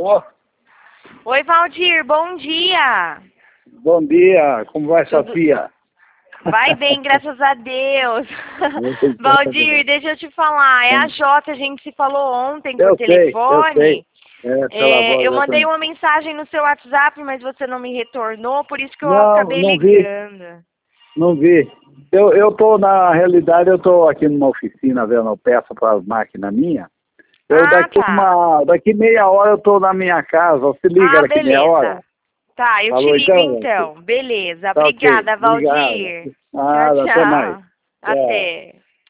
Tô. Oi, Valdir, bom dia. Bom dia, como vai sua tia? Vai bem, graças a Deus. Muito Valdir, bem. deixa eu te falar, é a Jota, a gente se falou ontem por Eu sei. telefone. Pela voz Eu da mandei Tânia. uma mensagem no seu WhatsApp, mas você não me retornou, por isso que eu Não, acabei não vi, ligando. não vi. Eu tô, na realidade, eu tô aqui numa oficina vendo peça para as máquinas minhas. Daqui meia hora eu tô na minha casa, você liga daqui meia hora? Beleza. Tá, eu Falou te ligo então? então. Beleza. Tá ok, Obrigada, obrigado. Valdir. Tchau, Nada, até mais. tchau. Tchau. Até.